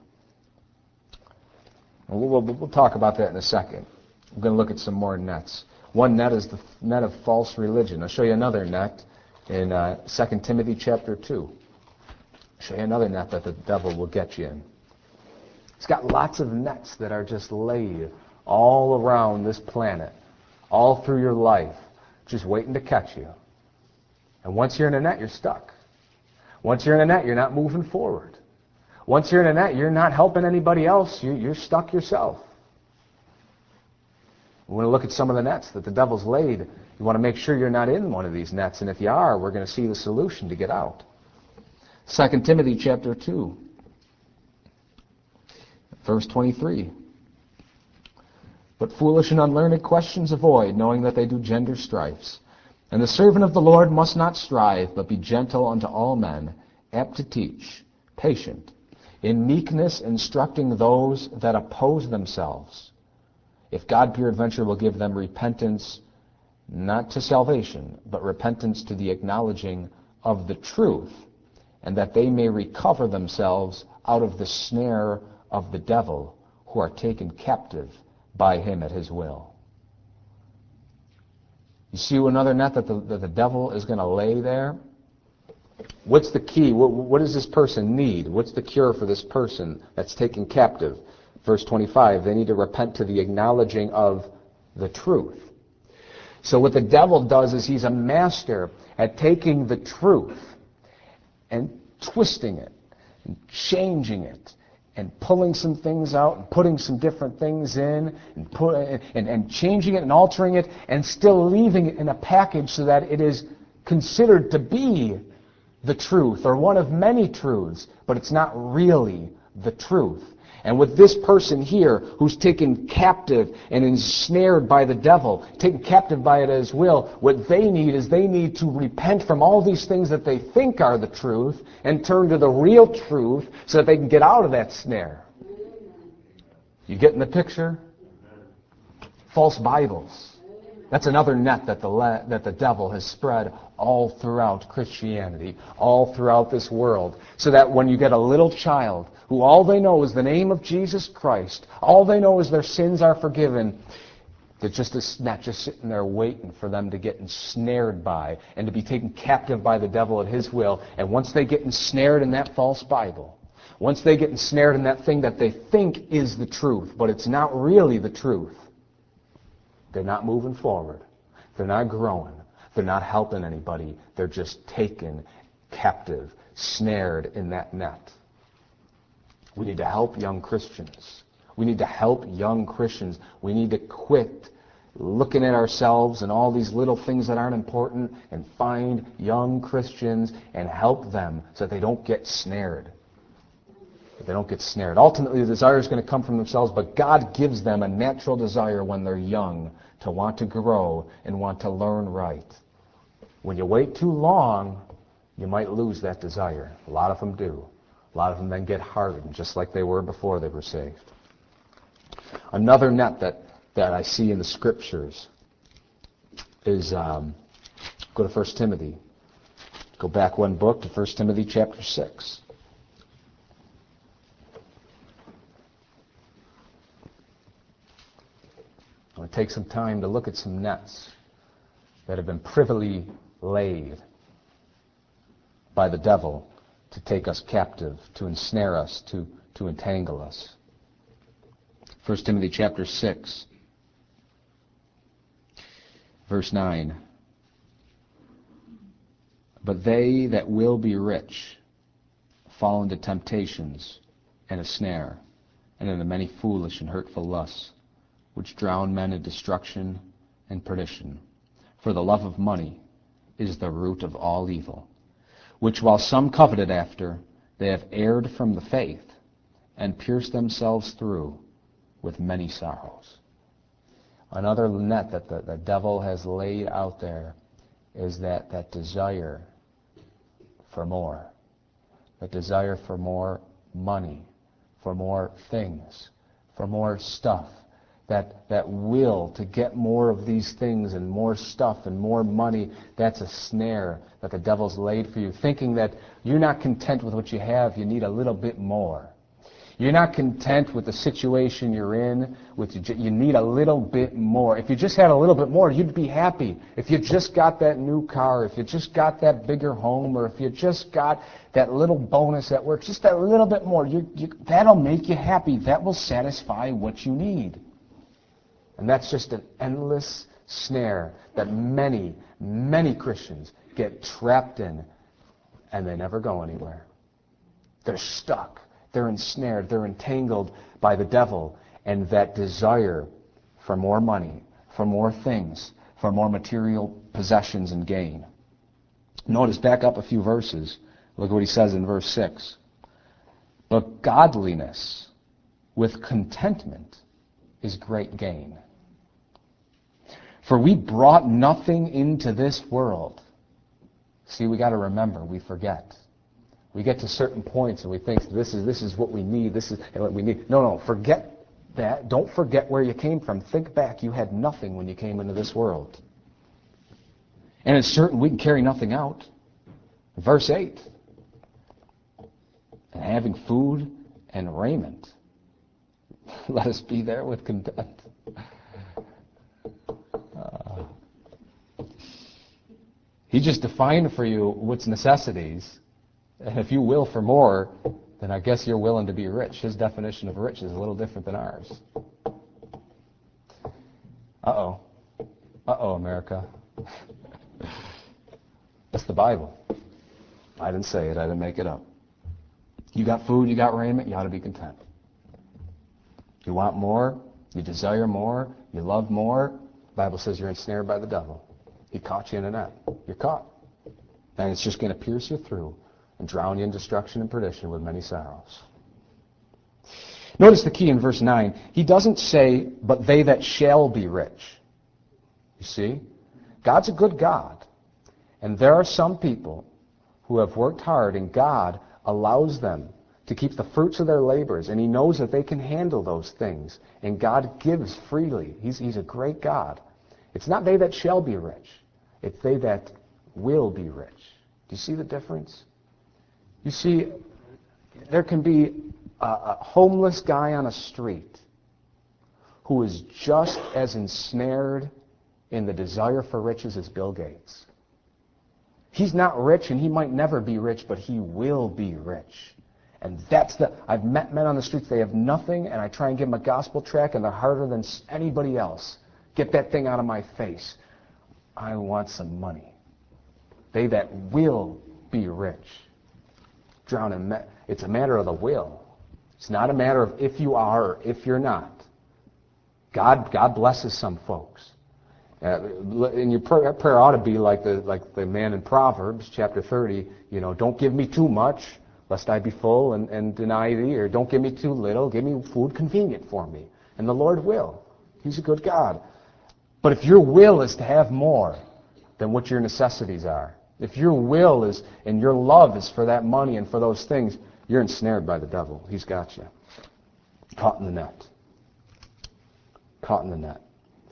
C: We'll talk about that in a second. We're going to look at some more nets. One net is the net of false religion. I'll show you another net in 2 Timothy chapter 2. I'll show you another net that the devil will get you in. He's got lots of nets that are just laid all around this planet, all through your life, just waiting to catch you. And once you're in a net, you're stuck. Once you're in a net, you're not moving forward. Once you're in a net, you're not helping anybody else. You're stuck yourself. We want to look at some of the nets that the devil's laid. You want to make sure you're not in one of these nets, and if you are, we're going to see the solution to get out. 2 Timothy chapter 2, verse 23. But foolish and unlearned questions avoid, knowing that they do gender strifes. And the servant of the Lord must not strive, but be gentle unto all men, apt to teach, patient, in meekness instructing those that oppose themselves, if God peradventure will give them repentance, not to salvation, but repentance to the acknowledging of the truth, and that they may recover themselves out of the snare of the devil, who are taken captive by him at his will. You see another net that the devil is going to lay there? What's the key? What does this person need? What's the cure for this person that's taken captive? Verse 25, they need to repent to the acknowledging of the truth. So what the devil does is he's a master at taking the truth and twisting it and changing it and pulling some things out and putting some different things in and changing it and altering it and still leaving it in a package so that it is considered to be the truth or one of many truths, but it's not really the truth. And with this person here who's taken captive and ensnared by the devil, taken captive by it at his will, what they need is they need to repent from all these things that they think are the truth and turn to the real truth so that they can get out of that snare. You getting the picture? False Bibles. That's another net that the devil has spread all throughout Christianity, all throughout this world, so that when you get a little child who all they know is the name of Jesus Christ, all they know is their sins are forgiven, they're just a net just sitting there waiting for them to get ensnared by and to be taken captive by the devil at his will. And once they get ensnared in that false Bible, once they get ensnared in that thing that they think is the truth, but it's not really the truth, they're not moving forward. They're not growing. They're not helping anybody. They're just taken captive, snared in that net. We need to help young Christians. We need to help young Christians. We need to quit looking at ourselves and all these little things that aren't important and find young Christians and help them so that they don't get snared. They don't get snared. Ultimately, the desire is going to come from themselves, but God gives them a natural desire when they're young to want to grow and want to learn right. When you wait too long, you might lose that desire. A lot of them do. A lot of them then get hardened, just like they were before they were saved. Another net that I see in the Scriptures is, go to 1 Timothy. Go back one book to 1 Timothy chapter 6. want to take some time to look at some nets that have been privily laid by the devil to take us captive, to ensnare us, to entangle us. 1 Timothy chapter 6, verse 9. But they that will be rich fall into temptations and a snare, and into many foolish and hurtful lusts, which drown men in destruction and perdition. For the love of money is the root of all evil, which while some coveted after, they have erred from the faith, and pierced themselves through with many sorrows. Another net that the devil has laid out there is that desire for more. The desire for more money, for more things, for more stuff. That will to get more of these things and more stuff and more money, that's a snare that the devil's laid for you, thinking that you're not content with what you have, you need a little bit more. You're not content with the situation you're in, you need a little bit more. If you just had a little bit more, you'd be happy. If you just got that new car, if you just got that bigger home, or if you just got that little bonus at work, just that little bit more, that'll make you happy. That will satisfy what you need. And that's just an endless snare that many, many Christians get trapped in, and they never go anywhere. They're stuck. They're ensnared. They're entangled by the devil and that desire for more money, for more things, for more material possessions and gain. Notice, back up a few verses. Look at what he says in verse 6. But godliness with contentment is great gain. For we brought nothing into this world. See, we got to remember, we forget. We get to certain points and we think this is what we need, this is what we need. No, forget that. Don't forget where you came from. Think back. You had nothing when you came into this world. And it's certain we can carry nothing out. Verse 8. And having food and raiment, let us be there with content. He just defined for you what's necessities. And if you will for more, then I guess you're willing to be rich. His definition of rich is a little different than ours. Uh-oh, America. That's the Bible. I didn't say it. I didn't make it up. You got food, you got raiment, you ought to be content. You want more, you desire more, you love more. The Bible says you're ensnared by the devil. He caught you in a net. You're caught. And it's just going to pierce you through and drown you in destruction and perdition with many sorrows. Notice the key in verse 9. He doesn't say, but they that shall be rich. You see? God's a good God. And there are some people who have worked hard, and God allows them to keep the fruits of their labors, and He knows that they can handle those things. And God gives freely. He's a great God. It's not they that shall be rich. It's they that will be rich. Do you see the difference? You see, there can be a homeless guy on a street who is just as ensnared in the desire for riches as Bill Gates. He's not rich, and he might never be rich, but he will be rich. And I've met men on the streets, they have nothing, and I try and give them a gospel tract, and they're harder than anybody else. Get that thing out of my face. I want some money. They that will be rich. Drown in it's a matter of the will. It's not a matter of if you are or if you're not. God blesses some folks. And your prayer ought to be like the man in Proverbs chapter 30. Don't give me too much, lest I be full and deny thee, or don't give me too little, give me food convenient for me. And the Lord will. He's a good God. But if your will is to have more than what your necessities are, if your will is and your love is for that money and for those things, you're ensnared by the devil. He's got you. Caught in the net. Caught in the net.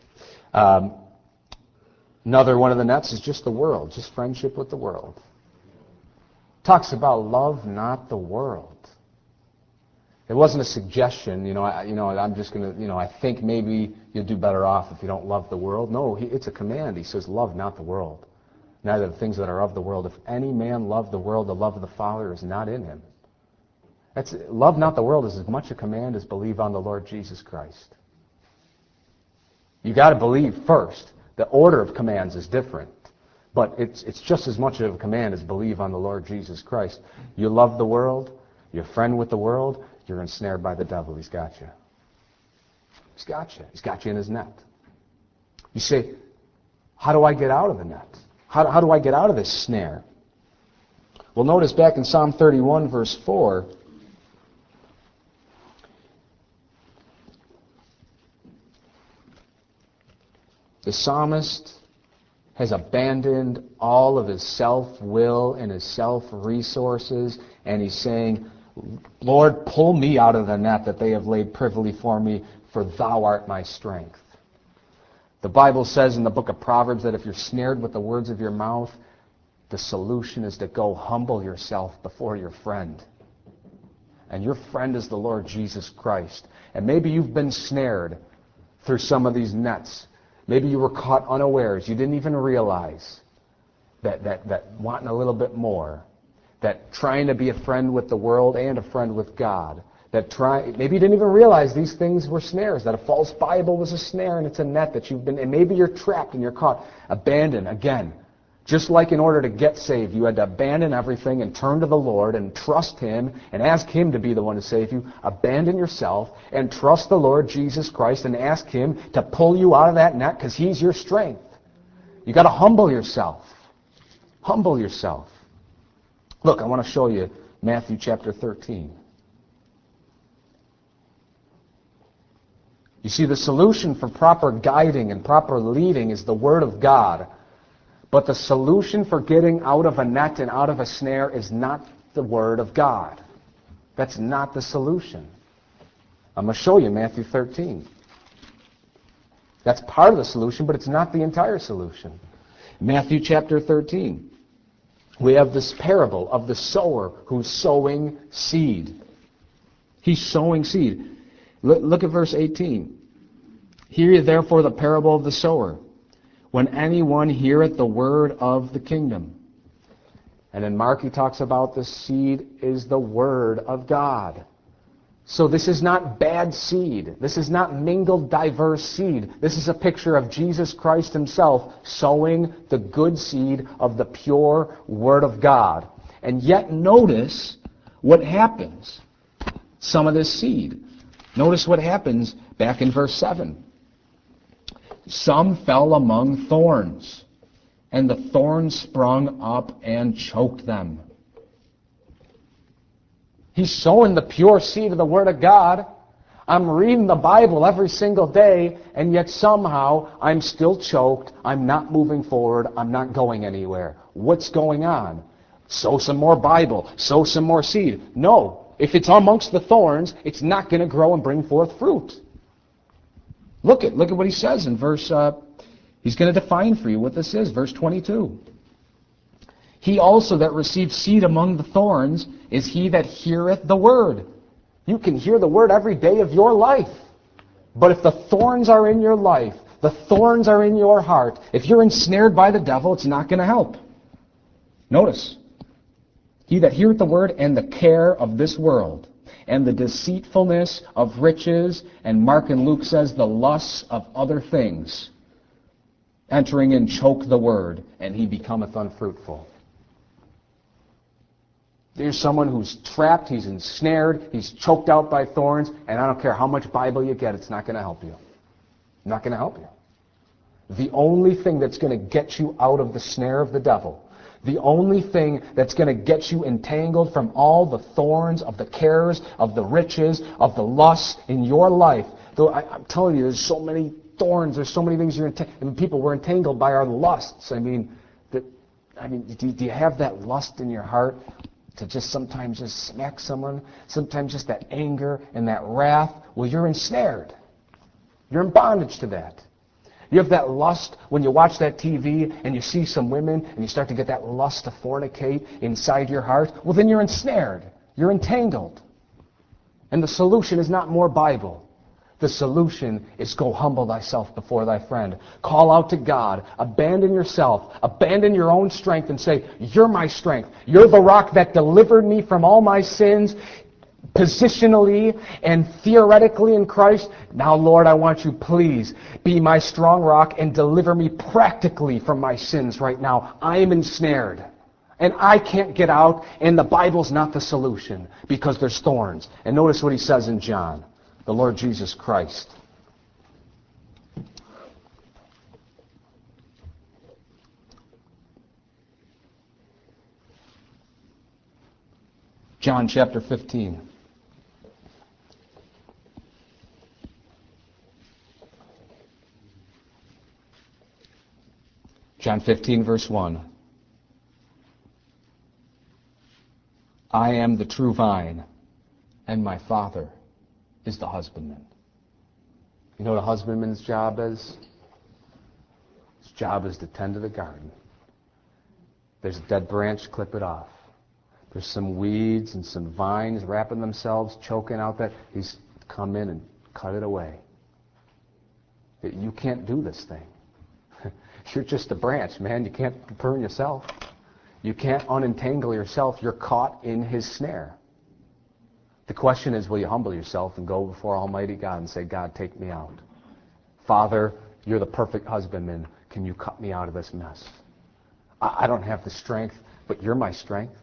C: Another one of the nets is just the world, just friendship with the world. Talks about love not the world. It wasn't a suggestion, I'm just going to, I think maybe you'll do better off if you don't love the world. No, it's a command. He says, love not the world, neither the things that are of the world. If any man love the world, the love of the Father is not in him. Love not the world is as much a command as believe on the Lord Jesus Christ. You got to believe first. The order of commands is different, but it's just as much of a command as believe on the Lord Jesus Christ. You love the world, you're a friend with the world, you're ensnared by the devil. He's got you. He's got you. He's got you in his net. You say, how do I get out of the net? How do I get out of this snare? Well, notice back in Psalm 31, verse 4, the psalmist has abandoned all of his self-will and his self-resources, and he's saying, Lord, pull me out of the net that they have laid privily for me, for thou art my strength. The Bible says in the book of Proverbs that if you're snared with the words of your mouth, the solution is to go humble yourself before your friend. And your friend is the Lord Jesus Christ. And maybe you've been snared through some of these nets. Maybe you were caught unawares. You didn't even realize that wanting a little bit more, that trying to be a friend with the world and a friend with God, maybe you didn't even realize these things were snares, that a false Bible was a snare and it's a net that you've been, and maybe you're trapped and you're caught. Abandon, again. Just like in order to get saved, you had to abandon everything and turn to the Lord and trust Him and ask Him to be the one to save you. Abandon yourself and trust the Lord Jesus Christ and ask Him to pull you out of that net because He's your strength. You've got to humble yourself. Humble yourself. Look, I want to show you Matthew chapter 13. You see, the solution for proper guiding and proper leading is the Word of God. But the solution for getting out of a net and out of a snare is not the Word of God. That's not the solution. I'm going to show you Matthew 13. That's part of the solution, but it's not the entire solution. Matthew chapter 13. We have this parable of the sower who's sowing seed. He's sowing seed. Look at verse 18. Hear ye therefore the parable of the sower. When anyone heareth the word of the kingdom. And in Mark he talks about the seed is the word of God. So this is not bad seed. This is not mingled diverse seed. This is a picture of Jesus Christ Himself sowing the good seed of the pure word of God. And yet notice what happens. Some of this seed. Notice what happens back in verse 7. Some fell among thorns, and the thorns sprung up and choked them. He's sowing the pure seed of the Word of God. I'm reading the Bible every single day, and yet somehow I'm still choked. I'm not moving forward. I'm not going anywhere. What's going on? Sow some more Bible. Sow some more seed. No. If it's amongst the thorns, it's not going to grow and bring forth fruit. Look at what he says in verse, he's going to define for you what this is, verse 22. He also that received seed among the thorns is he that heareth the word. You can hear the word every day of your life. But if the thorns are in your life, the thorns are in your heart, if you're ensnared by the devil, it's not going to help. Notice, he that heareth the word and the care of this world, and the deceitfulness of riches, and Mark and Luke says the lusts of other things, entering in choke the word, and he becometh unfruitful. There's someone who's trapped, he's ensnared, he's choked out by thorns, and I don't care how much Bible you get, it's not going to help you. Not going to help you. The only thing that's going to get you out of the snare of the devil, the only thing that's going to get you entangled from all the thorns of the cares, of the riches, of the lusts in your life. Though I'm telling you, there's so many thorns, there's so many things people were entangled by our lusts. Do you have that lust in your heart to just sometimes just smack someone? Sometimes just that anger and that wrath? Well, you're ensnared. You're in bondage to that. You have that lust when you watch that TV and you see some women and you start to get that lust to fornicate inside your heart. Well, then you're ensnared. You're entangled. And the solution is not more Bible. The solution is go humble thyself before thy friend. Call out to God. Abandon yourself. Abandon your own strength and say, you're my strength. You're the rock that delivered me from all my sins, positionally and theoretically in Christ. Now, Lord, I want you, please, be my strong rock and deliver me practically from my sins right now. I am ensnared. And I can't get out, and the Bible's not the solution because there's thorns. And notice what he says in John. The Lord Jesus Christ. John chapter 15. John 15, verse 1. I am the true vine, and my Father is the husbandman. You know what a husbandman's job is? His job is to tend to the garden. There's a dead branch, clip it off. There's some weeds and some vines wrapping themselves, choking out that. He's come in and cut it away. You can't do this thing. You're just a branch, man. You can't burn yourself. You can't unentangle yourself. You're caught in his snare. The question is, will you humble yourself and go before Almighty God and say, God, take me out. Father, you're the perfect husbandman. Can you cut me out of this mess? I don't have the strength, but you're my strength.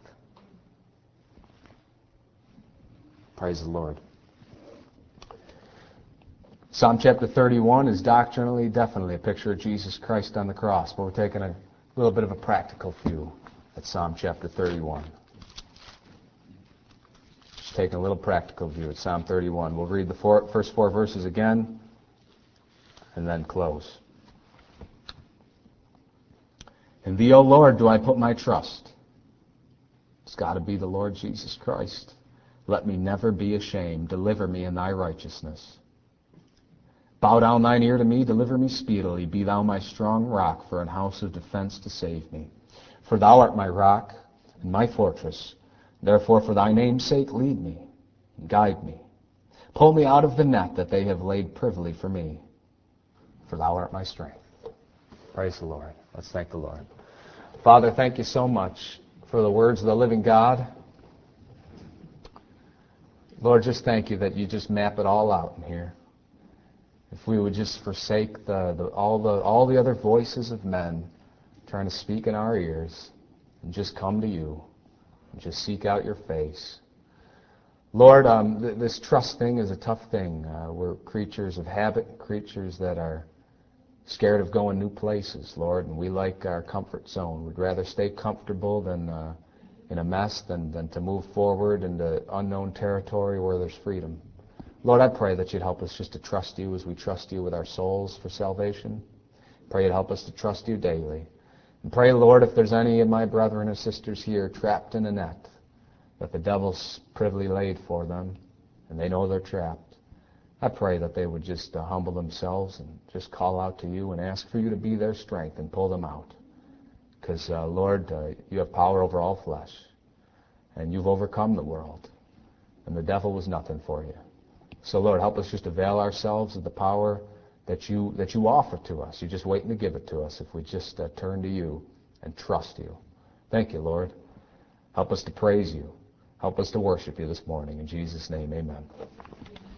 C: Praise the Lord. Psalm chapter 31 is doctrinally, definitely a picture of Jesus Christ on the cross, but we're taking a little bit of a practical view at Psalm chapter 31. Just taking a little practical view at Psalm 31. We'll read the first four verses again and then close. In thee, O Lord, do I put my trust. It's got to be the Lord Jesus Christ. Let me never be ashamed. Deliver me in thy righteousness. Bow down thine ear to me, deliver me speedily. Be thou my strong rock for an house of defense to save me. For thou art my rock and my fortress. Therefore for thy name's sake lead me and guide me. Pull me out of the net that they have laid privily for me. For thou art my strength. Praise the Lord. Let's thank the Lord. Father, thank you so much for the words of the living God. Lord, just thank you that you just map it all out in here. If we would just forsake all the other voices of men trying to speak in our ears and just come to you and just seek out your face. Lord, this trust thing is a tough thing. We're creatures of habit, creatures that are scared of going new places, Lord, and we like our comfort zone. We'd rather stay comfortable than in a mess than to move forward into unknown territory where there's freedom. Lord, I pray that you'd help us just to trust you as we trust you with our souls for salvation. Pray you'd help us to trust you daily. And pray, Lord, if there's any of my brethren or sisters here trapped in a net that the devil's privily laid for them, and they know they're trapped, I pray that they would just humble themselves and just call out to you and ask for you to be their strength and pull them out. Because, Lord, you have power over all flesh, and you've overcome the world, and the devil was nothing for you. So, Lord, help us just avail ourselves of the power that you offer to us. You're just waiting to give it to us if we just turn to you and trust you. Thank you, Lord. Help us to praise you. Help us to worship you this morning. In Jesus' name, amen.